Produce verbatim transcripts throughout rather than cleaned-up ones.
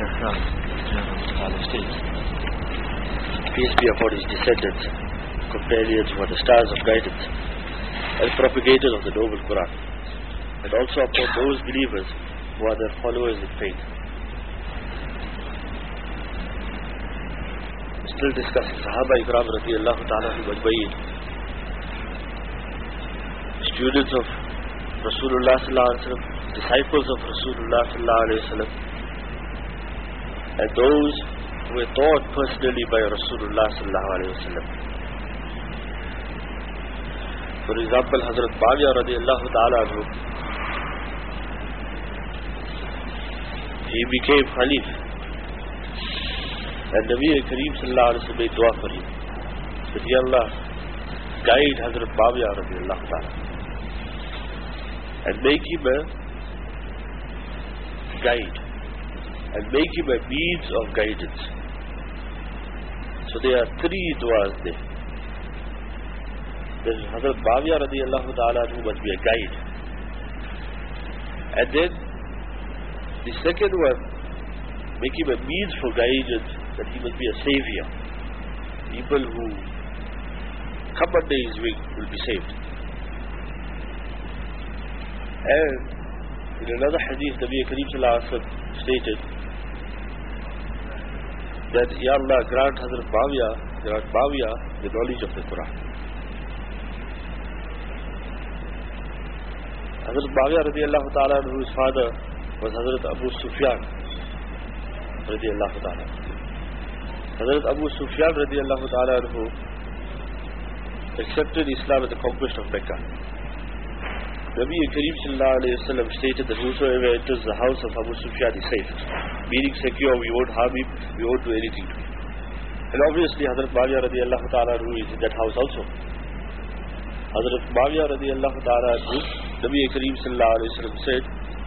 Hassan states, peace be upon his descendants, companions who are the stars of guidance, and propagators of the noble Quran, and also upon those believers who are their followers in faith. Still discussing Sahaba Ikram radiyallahu ta'ala majma'in, students of Rasulullah sallallahu alaihi wasallam, disciples of Rasulullah sallallahu alaihi wasallam, and those who were taught personally by Rasulullah sallallahu alaihi wasallam. For example, Hazrat Muawiyah radiyallahu ta'ala anhu, he became Khalif, and Nabi Kareem sallallahu alaihi wasallam made dua for him that, Ya Allah, guide Hazrat Muawiyah radiyallahu ta'ala and make him a guide and make him a means of guidance. So there are three duas there. There is Hazrat Muawiyah radiyallahu ta'ala who must be a guide, and then the second one, make him a means for guidance, that he must be a savior. People who come under his wing will be saved. And in another hadith, Nabi Kareem sallallahu alaihi wasallam stated that, Ya Allah, grant Hazrat Muawiyah, grant Muawiyah the knowledge of the Quran. Hazrat Muawiyah radiyallahu ta'ala, whose father was Hazrat Abu Sufyan radiyallahu ta'ala. Hazrat Abu Sufyan radiyallahu ta'ala who accepted Islam at the conquest of Mecca. Nabi Kareem sallallahu alayhi wa sallam stated that whosoever enters the house of Abu Sufyan is safe, meaning secure, we won't harm him, we won't do anything to him. And obviously Hazrat Muawiyah radiyallahu ta'ala who is in that house also. Hazrat Muawiyah radiyallahu ta'ala who Nabi Kareem sallallahu alayhi wa sallam said,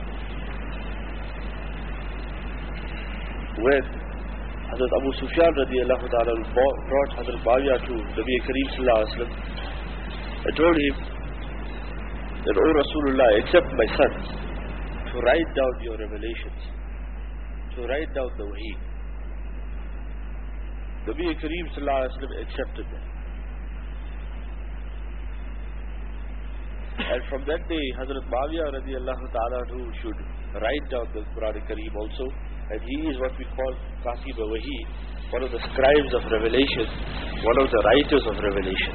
when Hazrat Abu Sufyan radiyallahu ta'ala brought Hazrat Muawiyah to Nabi Kareem sallallahu alayhi wa sallam and told him that, O Rasulullah, accept my son to write down your revelations, to write down the wahi. Nabi Kareem sallallahu alayhi wa sallam accepted that. And from that day, Hazrat Muawiyah radiyallahu ta'ala who should write down the Quran Kareem also, and he is what we call Qasib Wahi, one of the scribes of revelation, one of the writers of revelation.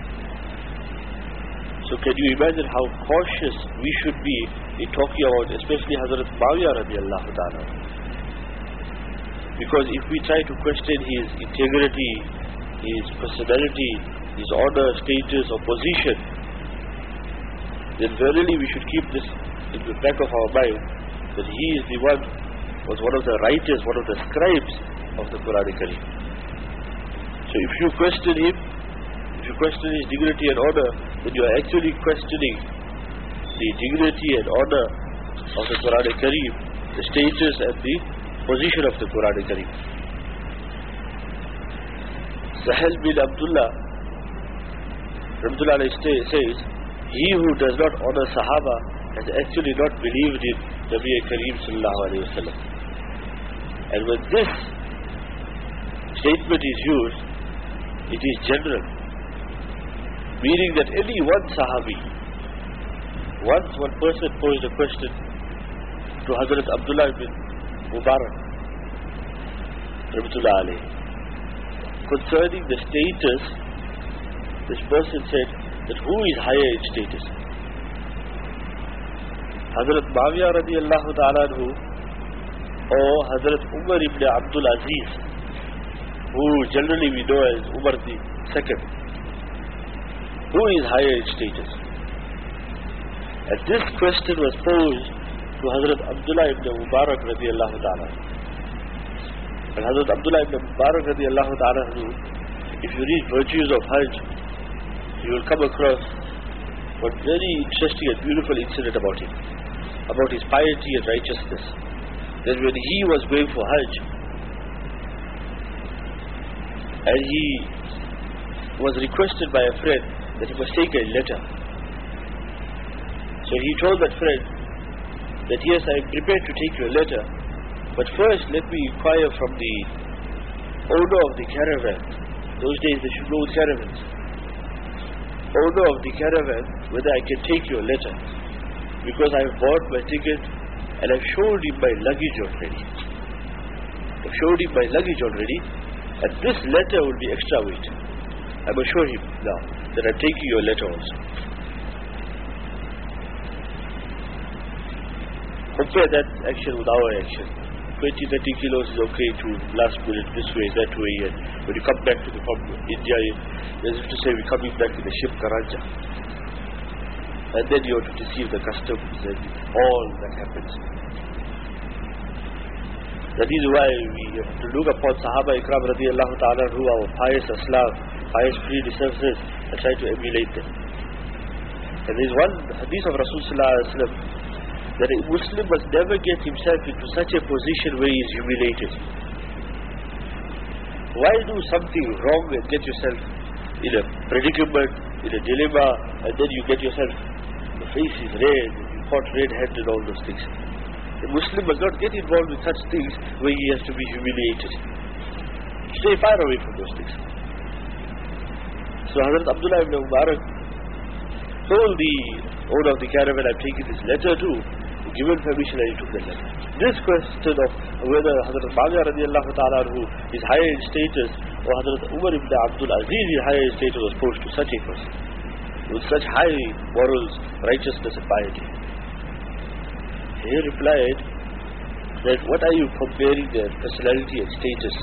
So can you imagine how cautious we should be in talking about, especially Hazrat Muawiyah radiyallahu ta'ala? Because if we try to question his integrity, his personality, his honor, status or position, then verily we should keep this in the back of our mind, that he is the one, was one of the writers, one of the scribes of the Quran Kareem. So if you question him, if you question his dignity and honor, then you are actually questioning the dignity and honor of the Quran Kareem, the status and the position of the Quran Kareem. Sahel bin Abdullah Abdullah says, he who does not honor Sahaba has actually not believed in Nabi Kareem sallallahu alayhi wa sallam. And when this statement is used, it is general, meaning that any one Sahabi, once one person posed a question to Hazrat Abdullah ibn Mubarak Rahmatullah alayhi concerning the status, this person said that who is higher in status, Hazrat Muawiyah radiyallahu ta'ala anhu or Hazrat Umar ibn Abdul Aziz, who generally we know as Umar the second? Who is higher in status? And this question was posed to Hazrat Abdullah ibn Mubarak radiyallahu ta'ala. And Hazrat Abdullah ibn Mubarak radiyallahu ta'ala, if you read Virtues of Hajj, you will come across one very interesting and beautiful incident about him, about his piety and righteousness. That when he was going for Hajj, and he was requested by a friend that he must take a letter. So he told that friend that yes, I am prepared to take your letter, But first, let me inquire from the owner of the caravan. Those days they should go with caravans. Owner of the caravan, whether I can take your letter, because I have bought my ticket and I've showed him my luggage already. I've showed him my luggage already, and this letter will be extra weight. I must show him now that I'm taking your letter also. Compare that action with our action. twenty, thirty kilos is okay to last minute this way, that way, and when you come back to the from India, as if to say we're coming back in the ship Karanja. And then you have to deceive the customs and all that happens. That is why we have to look upon Sahaba Ikram radiallahu ta'ala who are pious Aslam, pious predecessors, and try to emulate them. And there is one hadith of Rasulullah that a Muslim must never get himself into such a position where he is humiliated. Why do something wrong and get yourself in a predicament, in a dilemma, and then you get yourself, the face is red, you caught red-handed and all those things. A Muslim must not get involved with such things where he has to be humiliated. Stay far away from those things. So Hazrat Abdullah ibn Mubarak told the owner of the caravan, I'm taking this letter too. Given permission, and he took the letter. This question of whether Hazrat Muawiyah radiallahu ta'ala anhu is higher in status or Hazrat Umar ibn Abdul Aziz is higher in status was posed to such a person with such high morals, righteousness and piety. He replied that what are you comparing their personality and status?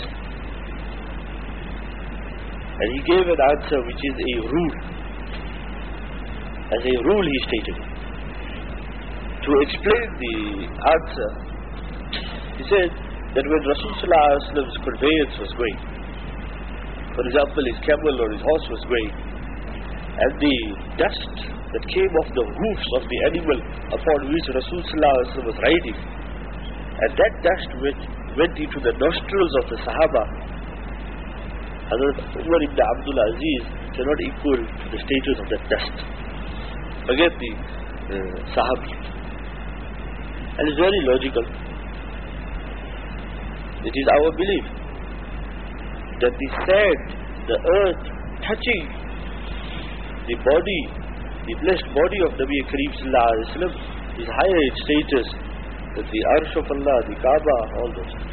And he gave an answer which is a rule. As a rule he stated. To explain the answer, he said that when Rasulullah's conveyance was going, for example his camel or his horse was going, and the dust that came off the hoofs of the animal upon which Rasulullah was riding, and that dust went, went into the nostrils of the Sahaba, Hazrat Umar ibn Abdul Aziz cannot equal to the status of that dust. Forget the uh, Sahabi. And it's very logical. It is our belief that the sand, the earth touching the body, the blessed body of Nabi Kareem Sallallahu Alaihi Wasallam is higher in status than the Arsh of Allah, the Kaaba, all those things.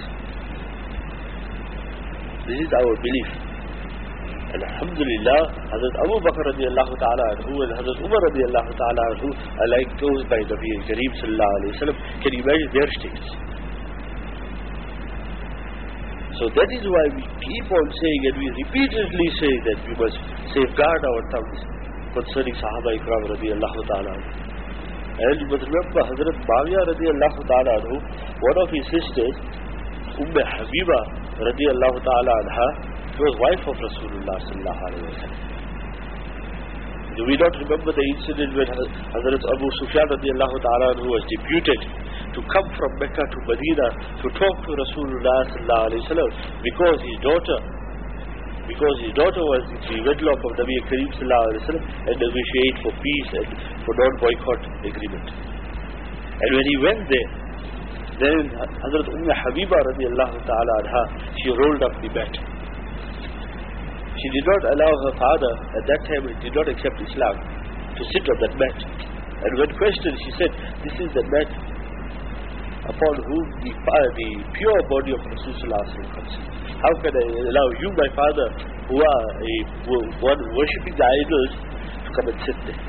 This is our belief. And Alhamdulillah, Hazrat Abu Bakr radiallahu ta'ala anhu and Hazrat Umar radiallahu ta'ala anhu are like those by Nabi Kareem Sallallahu Alaihi Wasallam. Can you imagine their status? So that is why we keep on saying and we repeatedly say that we must safeguard our tongues concerning Sahaba Ikram radiallahu ta'ala anhu. And you must remember Hazrat Muawiyah radiallahu ta'ala anhu, one of his sisters, Umm Habiba radiallahu ta'ala anha, she was wife of Rasulullah sallallahu alaihi wasallam. Do we not remember the incident when Hazrat Abu Sufyan radiallahu ta'ala anhu was deputed to come from Mecca to Medina to talk to Rasulullah sallallahu alaihi wasallam because his daughter, because his daughter was the wedlock of Nabi Kareem sallallahu alaihi wasallam and negotiate for peace and for non-boycott agreement. And when he went there, then Hazrat Umm Habiba radiallahu ta'ala anha, she rolled up the mat. She did not allow her father, at that time he did not accept Islam, to sit on that mat. And when questioned, she said, this is the mat upon whom the, uh, the pure body of Rasulullah comes. How can I allow you, my father, who are a, who are worshipping the idols, to come and sit there?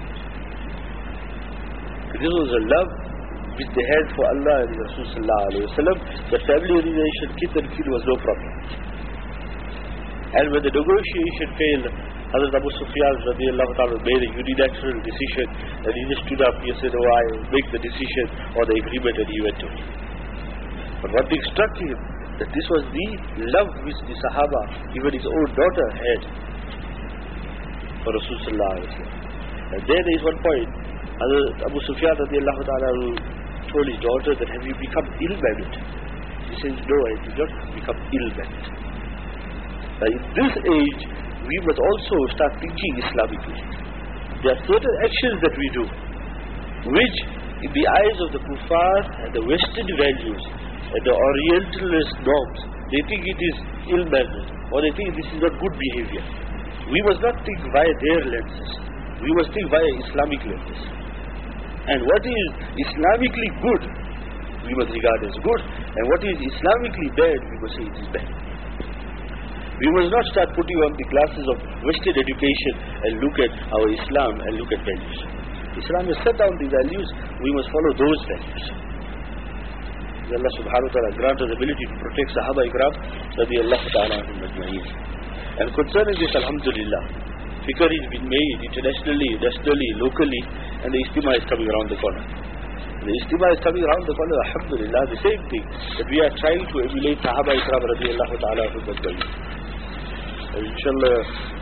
This was a love which they had for Allah and Rasulullah. The family relation, kith and kin was no problem. And when the negotiation failed, Hazrat Abu Sufyan radiallahu ta'ala made a unilateral decision, and he just stood up, he said, oh, I will make the decision or the agreement, and he went away. But one thing struck him, that this was the love which the Sahaba, even his own daughter, had for Rasulullah. And then there is one point, Hazrat Abu Sufyan radiallahu ta'ala told his daughter that, have you become ill-mannered? He says, no, I did not become ill-mannered. Now in this age, we must also start thinking Islamically. There are certain actions that we do, which in the eyes of the kuffar and the Western values And the Orientalist norms, they think it is ill manners, or they think this is not good behavior. We must not think via their lenses. We must think via Islamic lenses. And what is Islamically good, we must regard as good, and what is Islamically bad, we must say it is bad. We must not start putting on the glasses of Western education and look at our Islam and look at values. Islam has set down the values, we must follow those values. May Allah subhanahu wa ta'ala grant us the ability to protect Sahaba Ikram radiyallahu ta'ala anhum ajma'een. And concerning this, alhamdulillah, fikr has been made internationally, nationally, locally, and the Ijtima is coming around the corner. The Ijtima is coming around the corner, alhamdulillah, the same thing, that we are trying to emulate Sahaba Ikram radiyallahu ta'ala anhum ajma'een. And inshallah,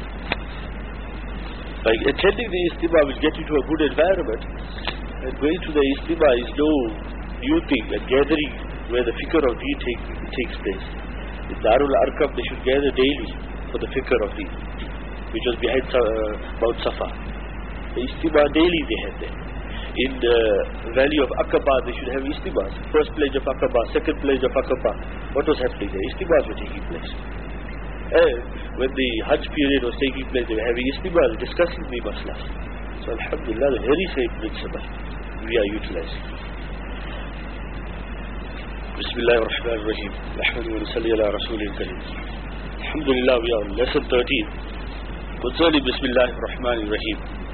by attending the Ijtima will get you to a good environment, and going to the Ijtima is no new thing, a gathering where the fikr of deen take, takes place. In Darul Arqam, they should gather daily for the fikr of deen, which was behind uh, Mount Safa. The Ijtima daily they had there. In the valley of Aqaba, they should have Ijtimas. First pledge of Aqaba, second pledge of Aqaba. What was happening there? Ijtimas were taking place. And when the Hajj period was taking place, they were having Ijtimas, discussing the maslas. So alhamdulillah, the very same principle we are utilizing. Bismillah ar-Rahman ar-Rahim. Nahmadu wa nusalli ala Rasulil Kareem. Alhamdulillah, we are on lesson thirteen. Concerning Bismillah ar-Rahman ar-Rahim.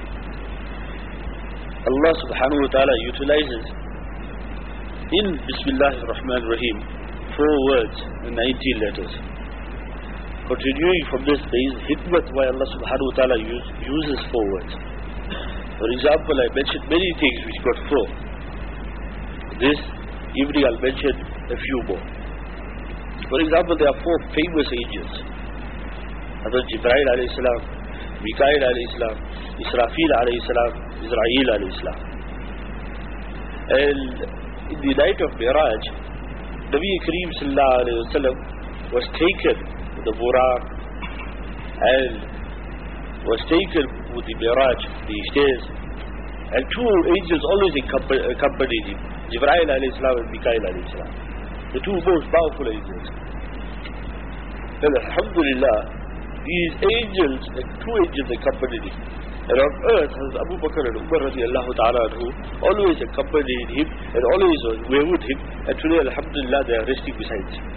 Allah subhanahu wa ta'ala utilizes in Bismillah ar-Rahman ar-Rahim four words and nineteen letters. Continuing from this, there is hikmat why Allah subhanahu wa ta'ala use, uses four words. For example, I mentioned many things which got four. This evening I'll mention a few more. For example, there are four famous angels. Hazrat Jibreel alayhi salam, Mikael alayhi salam, Israfil alayhi salam, Israel alayhi salam. And in the night of Miraj, Nabi Kareem sallallahu alayhi wa sallam was taken with the Buraq and was taken with the Miraj, the stairs, and two angels always accompanied him, Jibreel alayhi salam and Mikael alayhi salam, the two most powerful angels. And alhamdulillah, these angels, and two angels accompanied him. And on earth, Hazrat Abu Bakr and Umar radiallahu ta'ala anhu always accompanied him and always were with him, and today alhamdulillah they are resting beside him.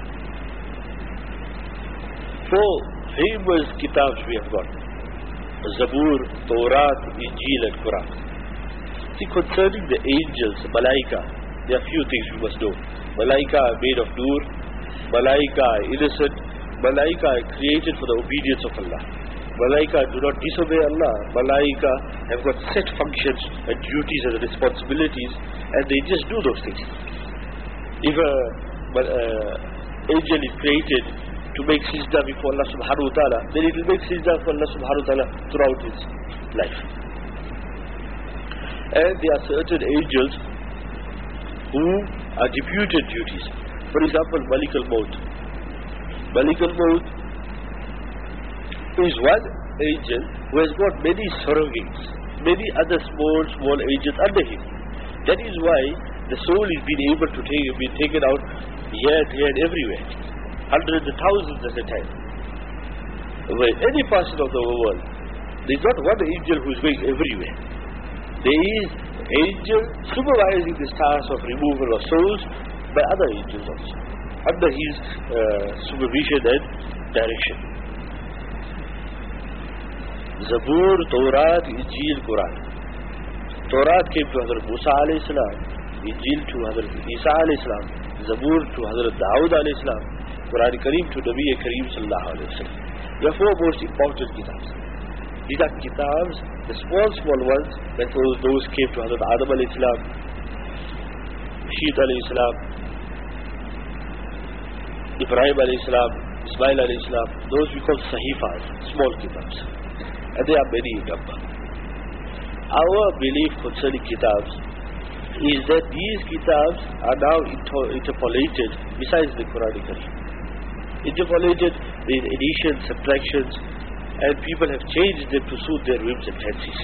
Four famous kitabs we have got: Zabur, Torah, Injil and Quran. See, concerning the angels, Malaika, there are few things we must know. Malaika are made of nur, Malaika are innocent, Malaika are created for the obedience of Allah. Malaika do not disobey Allah. Malaika have got set functions and duties and responsibilities, and they just do those things. If an uh, angel is created to make sajda before Allah subhanahu wa ta'ala, then it will make sajda for Allah subhanahu wa ta'ala throughout his life. And there are certain angels who are deputed duties. For example, Malik al-Maut. Malik al-Maut is one angel who has got many surrogates, many other small, small angels under him. That is why the soul is being able to take, be taken out here, here and everywhere. Hundreds of thousands at a time. Where any person of the world, there is not one angel who is going everywhere. There is an angel supervising this task of removal of souls by other angels also, under his uh, supervision and direction. Zabur, Torah, Injil, Quran. Torah came to Hazrat Musa alayhi salam, Injil to Hazrat Isa alayhi salam, Zabur to Hazrat Dawood alayhi salam, Quran Kareem to Nabi Kareem sallallahu alayhi wa sallam. There are four most important kitabs. These are kitabs, the small, small ones, that those, those came to Hazrat Adam alayhi salam, Shit alayhi salam, Ibrahim alayhi salam, Ismail alayhi salam. Those we call Sahifas, small kitabs. And there are many in number. Our belief concerning kitabs is that these kitabs are now inter interpolated besides the Quran Kareem. Interpolated with additions, subtractions, and people have changed them to suit their whims and fancies.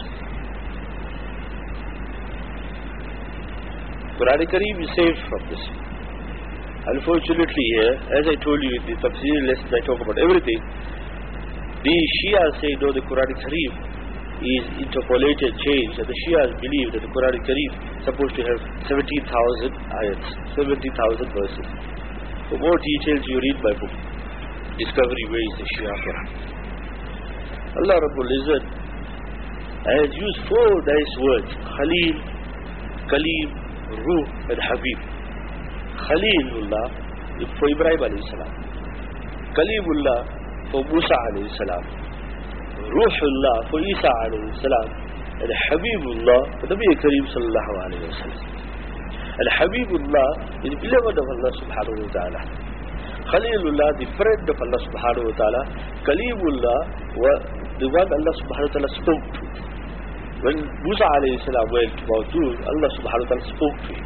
Quran Kareem is saved from this. Unfortunately here, as I told you in the tafsir lessons I talk about everything, the Shias say no, the Quranic Kareem is interpolated, changed, and the Shias believe that the Quranic Kareem is supposed to have seventeen thousand ayats, seventeen thousand verses. For more details you read my book, Discovery Ways the Shia Quran. Allah Rabbul Izzat has used four nice words: Khalil, Kalim, Ruh and Habib. Khalilullah for Ibrahim alayhi salam, Kalimullah for Musa alayhi salam, Ruhullah for Isa alayhi salam, and Habibullah for Nabi Kareem sallallahu alayhi wa sallam. And Habibullah is the beloved of Allah subhanahu wa ta'ala. Khalilullah, the friend of Allah subhanahu wa ta'ala. Kalimullah, the one Allah subhanahu wa ta'ala spoke to. When Musa alayhi salam went to Mount Tur, Allah subhanahu wa ta'ala spoke to him.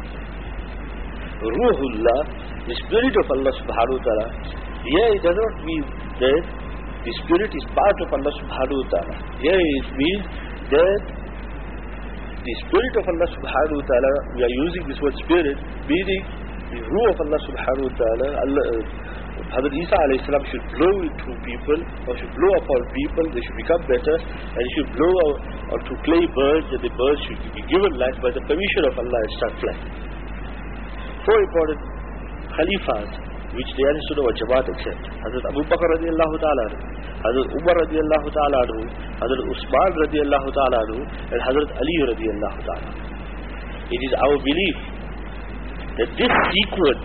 Ruhullah, the spirit of Allah subhanahu wa ta'ala. Here it does not mean that the spirit is part of Allah subhanahu wa ta'ala. Here it means that the spirit of Allah subhanahu wa ta'ala, we are using this word spirit, meaning the ruh of Allah subhanahu wa ta'ala. Allah, uh, Hazrat Isa alayhi salam should blow into people, or should blow upon people, they should become better, and he should blow out onto clay birds, and the birds should be given life by the permission of Allah and start flying. Four important Khalifas which the Ahlul Sunnah wal Jamaat accept: Hazrat Abu Bakr radiallahu ta'ala anhu, Hazrat Umar radiallahu ta'ala anhu, Hazrat Usman radiallahu ta'ala anhu, and Hazrat Ali radiallahu ta'ala anhu. It is our belief that this sequence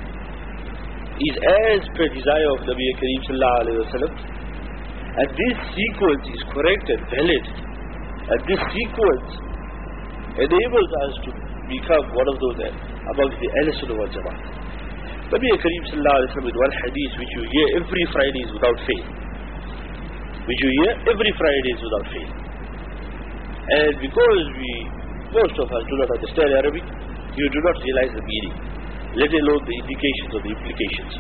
is as per desire of Nabi Kareem sallallahu alayhi wa sallam, and this sequence is correct and valid, and this sequence enables us to become one of those amongst the Ahlul Sunnah wal Jamaat. Nabi Kareem sallallahu alayhi wa sallam, with one hadith which you hear every Fridays without fail, which you hear every Fridays without fail, and because we, most of us do not understand Arabic, you do not realize the meaning, let alone the indications or the implications.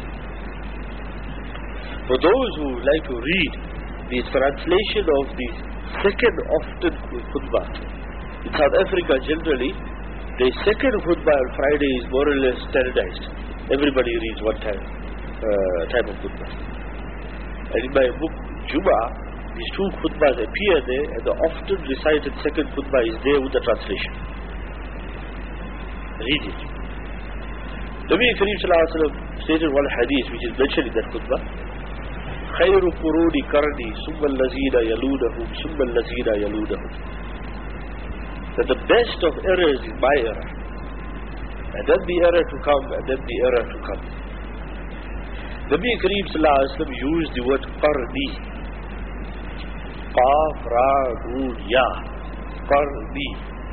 For those who like to read the translation of the second often khutbah, in South Africa generally, the second khutbah on Friday is more or less standardized. Everybody reads one time, uh, type of khutbah. And in my book, Jum'ah, these two khutbahs appear there, and the often recited second khutbah is there with the translation. Read it. Nabi Kareem sallallahu alayhi wa sallam stated one hadith which is mentioned in that khutbah: خَيْرُ قُرُونِ كَرْنِي ثُمَّ الَّذِينَ يَلُونَهُمْ ثُمَّ الَّذِينَ يَلُونَهُمْ. That the best of errors is my error, and then the error to come, and then the error to come. Nabi Kareem sallallahu alayhi wa sallam used the word qarni. Qaf, Ra, Noon, Ya. Qarni.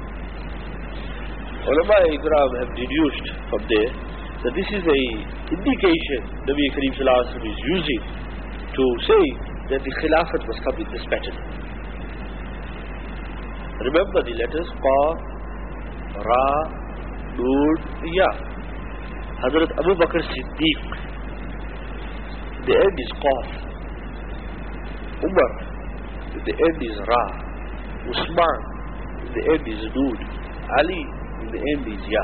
Ulama Ikram have deduced from there that this is a indication Nabi Kareem sallallahu alayhi wa sallam is using to say that the Khilafat must come in this pattern. Remember the letters Qaf, Ra, Noon, Ya. Hazrat Abu Bakr Siddiq, the end is Qaf. Umar, the end is Ra. Usman, the end is Noon. Ali, the end is Ya.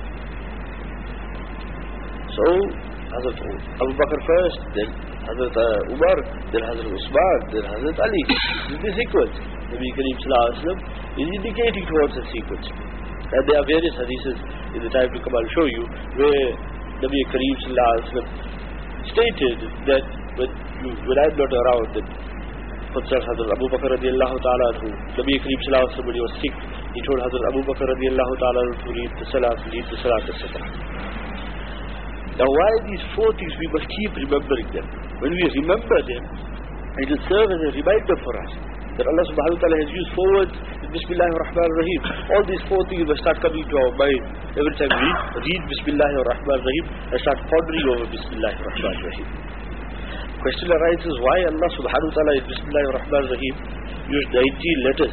So Hazrat Abu Bakr first, then Hazrat uh, Umar, then Hazrat Usman, then Hazrat Ali. This is the sequence. Nabi Kareem sallallahu alayhi wa sallam is indicating towards the sequence. And there are various hadiths in the time to come, I'll show you, where Nabi Kareem sallallahu alayhi wa sallam stated that when, you, when I'm not around, that for instance, Hazrat Abu Bakr radiallahu ta'ala anhu, Nabi Kareem sallallahu alayhi wa sallam, when he was sick, he told Hazrat Abu Bakr radiallahu ta'ala anhu to read the salat, read the salat, et cetera. Now why these four things? We must keep remembering them. When we remember them, it will serve as a reminder for us that Allah subhanahu wa ta'ala has used four words in Bismillah ar-Rahman ar-Rahim. All these four things will start coming to our mind every time we read, read Bismillah ar-Rahman ar-Rahim and start pondering over Bismillah ar-Rahman ar-Rahim. Question arises, why Allah subhanahu wa ta'ala in Bismillah ar-Rahman ar-Rahim used nineteen letters?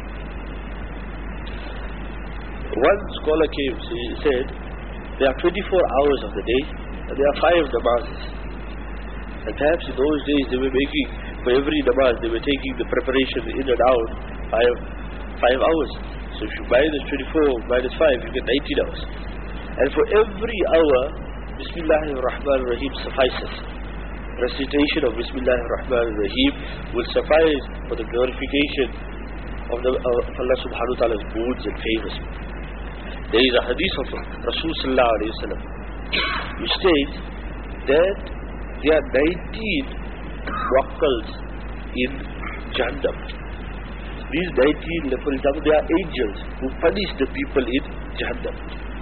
One scholar came, said, there are twenty-four hours of the day and there are five namazes. And perhaps in those days they were making, for every namaz they were taking the preparation in and out five, five hours. So if you minus twenty-four minus five, you get nineteen hours. And for every hour Bismillahir Rahmanir Rahim suffices. Recitation of Bismillahir Rahmanir Rahim will suffice for the glorification of, the, uh, of Allah subhanahu wa ta'ala's moods and favors. There is a hadith of Rasul sallallahu alayhi wa sallam which states that there are nineteen wakkals in Jahannam. These nineteen, for example, they are angels who punish the people in Jahannam.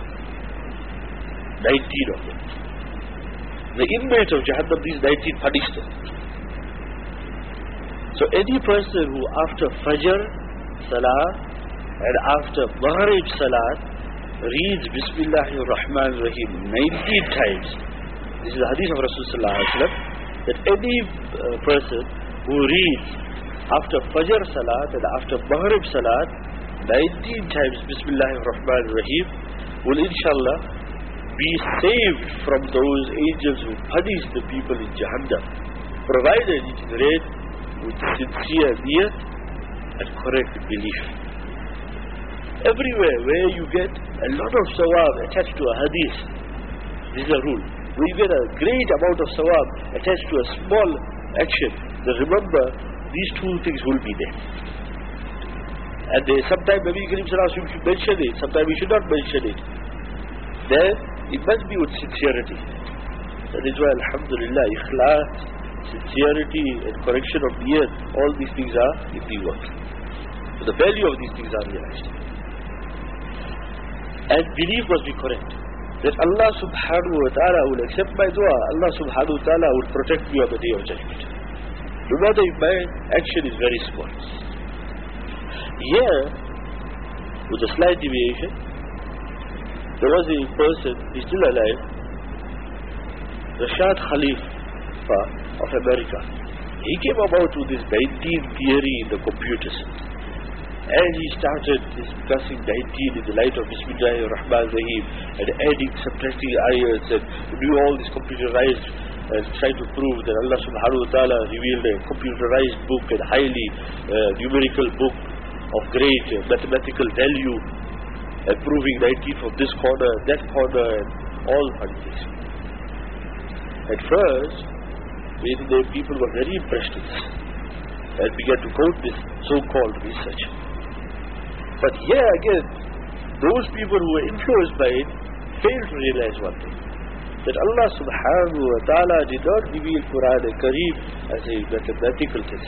nineteen of them. The inmates of Jahannam, these nineteen punish them. So any person who after Fajr Salah and after Maghrib Salah reads Bismillahir Rahmanir Rahim nineteen times, this is the hadith of Rasulullah sallallahu alaihi wasallam, that any uh, person who reads after Fajr Salat and after Maghrib Salat nineteen times Bismillahir Rahmanir Rahim will inshallah be saved from those angels who punish the people in Jahannam, provided it is read with sincere niyat and correct belief. Everywhere where you get a lot of sawab attached to a hadith, this is a rule. When you get a great amount of sawab attached to a small action, then remember these two things will be there. And they, sometimes Nabi Karim Sallallahu Alaihi Wasallam should mention it, sometimes we should not mention it. Then it must be with sincerity. That is why Alhamdulillah, ikhlas, sincerity and correction of niyat, all these things are in the work. So the value of these things are realized. And belief must be correct. That Allah subhanahu wa ta'ala will accept my dua, Allah subhanahu wa ta'ala will protect me on the day of judgment. No matter if my action is very small. Here, with a slight deviation, there was a person, he's still alive, Rashad Khalifa of America. He came about with this nineteen theory in the computers. And he started discussing nineteen in the light of Bismillahir Rahmanir Rahim and adding, subtracting ayats and doing all this computerized and trying to prove that Allah subhanahu wa ta'ala revealed a computerized book and highly uh, numerical book of great uh, mathematical value and proving nineteen from this corner, that corner and all funny things. At first, the people were very impressed with this and began to quote this so-called research. But here again, those people who were influenced by it failed to realize one thing, that Allah subhanahu wa ta'ala did not reveal Quran and Kareem as a mathematical text.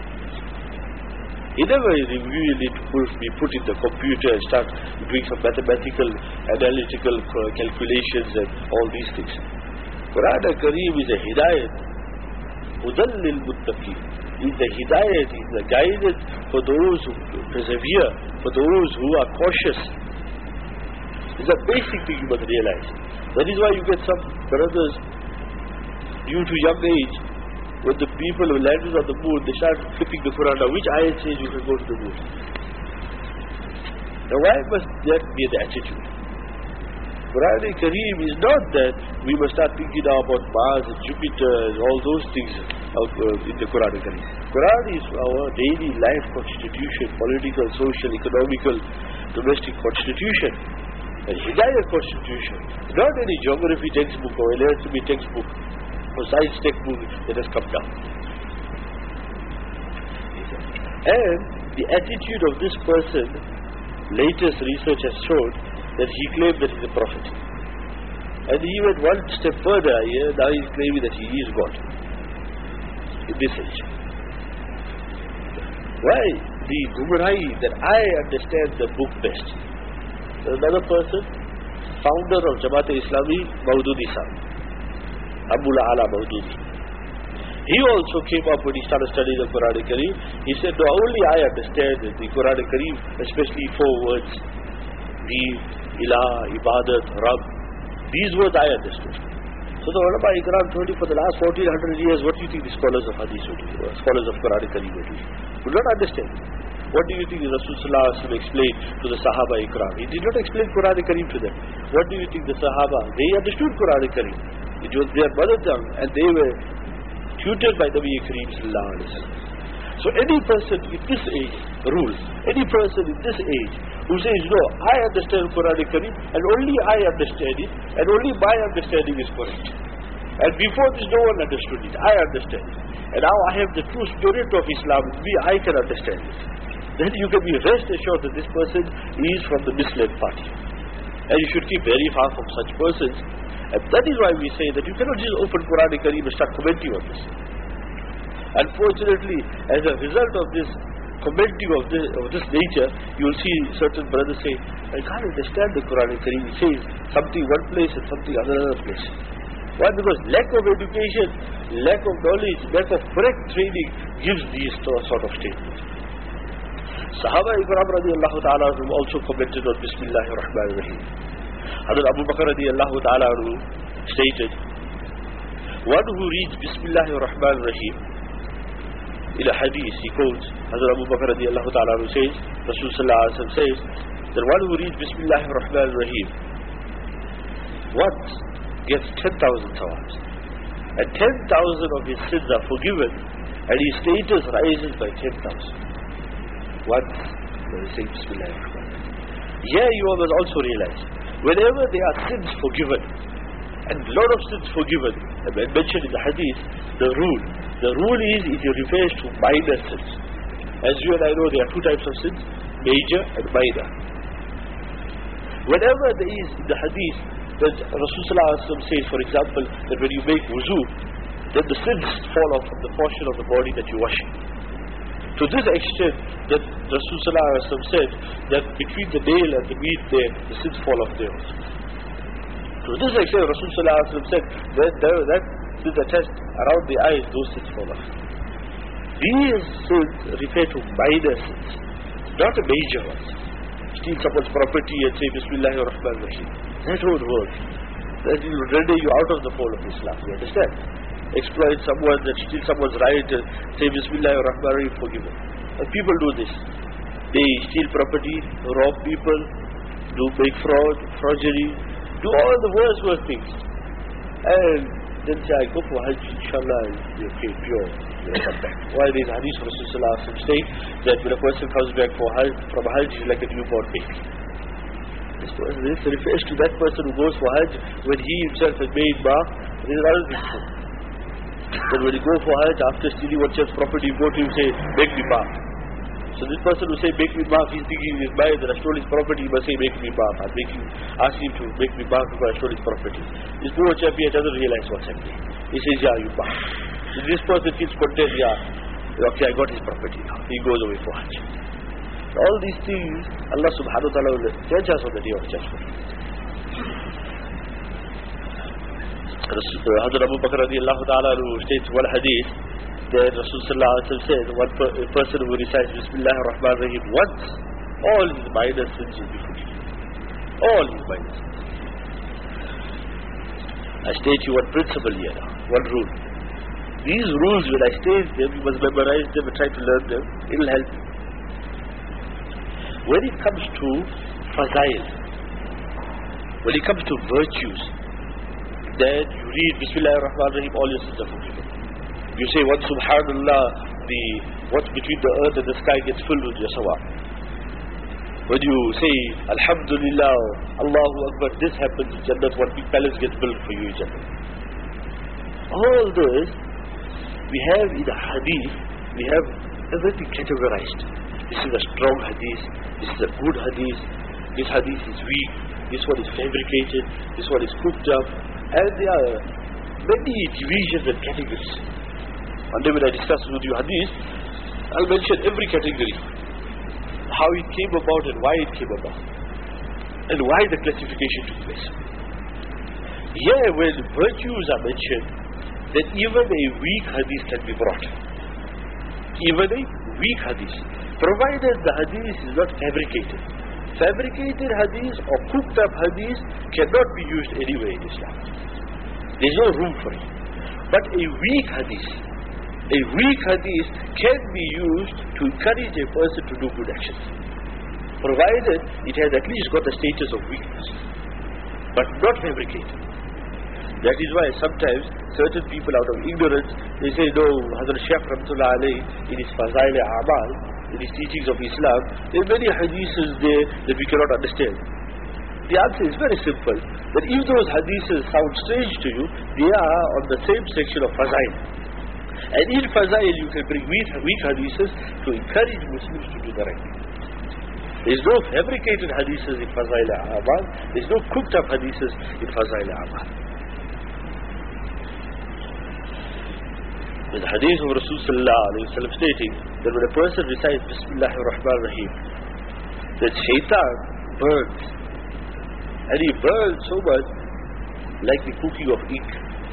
He never revealed it to be put in the computer and start doing some mathematical, analytical calculations and all these things. Quran and Kareem is a hidayat, hudan lil muttaqeen. Is the hidayat, is the guidance for those who persevere, for those who are cautious. It's a basic thing you must realize. That is why you get some brothers, due to young age, when the people who landed on the moon, they start flipping the Quran. Now, which ayat says you can go to the moon? Now, why must that be the attitude? Quran and Kareem is not that we must start thinking now about Mars and Jupiter and all those things out, uh, in the Quran and Kareem. Quran is our daily life constitution, political, social, economical, domestic constitution, and Hidayah constitution. Not any geography textbook or anatomy textbook or science textbook that has come down. And the attitude of this person, latest research has shown that he claimed that he is a prophet. And he went one step further here, now he is claiming that he is God in this age. Why? The Gumrahi, that I understand the book best. There's another person, founder of Jamaat-e-Islami, Maududi Sahib, Abul Ala Maududi. He also came up when he started studying the Quran and Kareem. He said, no, only I understand the Quran and Kareem, especially four words, Deen, Ilah, Ibadat, Rabb. These words I understood. So the ulama Ikram told him, for the last fourteen hundred years, what do you think the scholars of Hadith would do, uh, scholars of Quran and Kareem would do? Would not understand. What do you think Rasulullah explained to the Sahaba Ikram? He did not explain Quran and Kareem to them. What do you think the Sahaba? They understood Quran and Kareem. It was their mother tongue and they were tutored by Nabi Kareem sallallahu alaihi wasallam. So any person in this age, rule, any person in this age who says, no, I understand Quranic Kareem and only I understand it and only my understanding is correct. And before this no one understood it, I understand it. And now I have the true spirit of Islam with me, I can understand it. Then you can be rest assured that this person is from the misled party. And you should keep very far from such persons. And that is why we say that you cannot just open Quranic Kareem and start commenting on this. Unfortunately, as a result of this commenting of this, of this nature, you will see certain brothers say, I can't understand the Quranic Kareem. It says something one place and something another place. Why? Because lack of education, lack of knowledge, lack of correct training gives these sort of statements. Sahaba Ikram radiallahu ta'ala also commented on Bismillahir Rahmanir Rahim. Hazrat Abu Bakr radiallahu ta'ala stated, one who reads Bismillahir Rahmanir Rahim, in a hadith he quotes, Hazrat Abu Bakr radiallahu ta'ala says, Rasul sallallahu alaihi wasallam says, that one who reads Bismillahir Rahmanir Rahim once gets ten thousand thawabs. And ten thousand of his sins are forgiven, and his status rises by ten thousand. Once they say Bismillahir Rahmanir Rahim. Here you must also realize, whenever there are sins forgiven, and a lot of sins forgiven, and mentioned in the hadith, the rule, the rule is it refers to minor sins. As you and I know, there are two types of sins, major and minor. Whenever there is in the hadith, that Rasulullah says, for example, that when you make wuzu, then the sins fall off from the portion of the body that you wash. To this extent, that Rasulullah said that between the nail and the meat there, the sins fall off there. To this extent, Rasulullah said that there, that is attached around the eyes, those sins fall off. These sins refer to minor sins, not a major ones. Steal someone's property and say Bismillahir Rahmanir Rahim. That won't work. That will render you out of the fold of Islam. You understand? Exploit someone, that steal someone's right, and say Bismillahir Rahmanir Rahim, forgiven. And people do this. They steal property, rob people, do make fraud, forgery, do all the worst, worst things. And then say, I go for Hajj, inshallah, you're okay, pure. You'll come back. Why there is hadith of Rasulullah saying that when a person comes back for Hajj, from Hajj, he's like a newborn baby. This, this refers to that person who goes for Hajj when he himself has made mark. There is another thing. Then when you go for Hajj, after stealing one child's property, you go to him and say, make me mark. So this person who say, make me mark, he's thinking in his mind that I stole his property, he must say, make me mark. I'm making, ask him to make me mark because I stole his property. This poor chap here doesn't realize what's happening. He says, yeah, you mark. So this person feels content, yeah, okay, I got his property now. He goes away for Hajj. All these things, Allah subhanahu wa ta'ala will judge us on the day of judgment. Hazrat Abu Bakr radiallahu ta'ala states one hadith that Rasulullah said, one per, a person who recites Bismillahir Rahmanir Rahim once, all his minor sins will be forgiven. All his minor sins. I state you one principle here now, one rule. These rules, when I state them, you must memorize them and try to learn them. It will help you. When it comes to fazail, when it comes to virtues, then you read Bismillahir Rahmanir Rahim, all your sins are forgiven. You say once Subhanallah, the what's between the earth and the sky gets filled with your sawab. When you say Alhamdulillah, Allahu Akbar, this happens in Jannah, one big palace gets built for you in Jannah. All this we have in the hadith, we have everything categorized. This is a strong hadith, this is a good hadith, this hadith is weak, this one is fabricated, this one is cooked up, and there are many divisions and categories. One day when I discuss with you hadith, I'll mention every category, how it came about and why it came about, and why the classification took place. Here when virtues are mentioned, then even a weak hadith can be brought. Even a weak hadith, provided the hadith is not fabricated. Fabricated hadith or cooked up hadith cannot be used anywhere in Islam. There is no room for it. But a weak hadith, a weak hadith can be used to encourage a person to do good actions, provided it has at least got the status of weakness, but not fabricated. That is why sometimes certain people out of ignorance, they say, no, Hazrat Shaykh Rahmatullah alayhi in his Fazail A'mal, in his teachings of Islam, there are many hadiths there that we cannot understand. The answer is very simple, that if those hadiths sound strange to you, they are on the same section of Fazail. And in Fazail you can bring weak, weak hadiths to encourage Muslims to do the right thing. There is no fabricated hadiths in Fazail A'mal, there is no cooked up hadiths in Fazail A'mal. The hadith of Rasul Sallallahu Alaihi Wasallam stating that when a person recites Bismillahir Rahmanir Rahim, that shaitan burns, and he burns so much like the cooking of ink.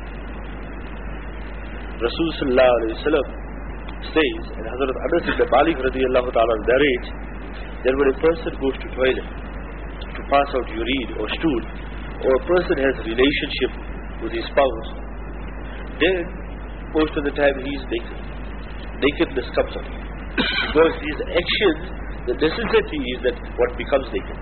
Rasul Sallallahu Alaihi Wasallam says, and Hazrat Anas ibn Malik radiyallahu ta'ala narrates, that when a person goes to toilet to pass out urine or stool, or a person has a relationship with his spouse, then most of the time he is naked. Nakedness comes on him. Because his actions, the necessity is that what becomes naked.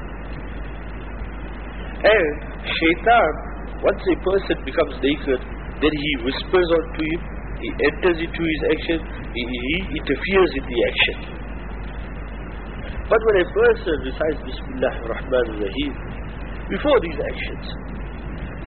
And shaitan, once a person becomes naked, then he whispers onto him, he enters into his action, he, he interferes in the action. But when a person recites Bismillahir Rahmanir Rahim, before these actions,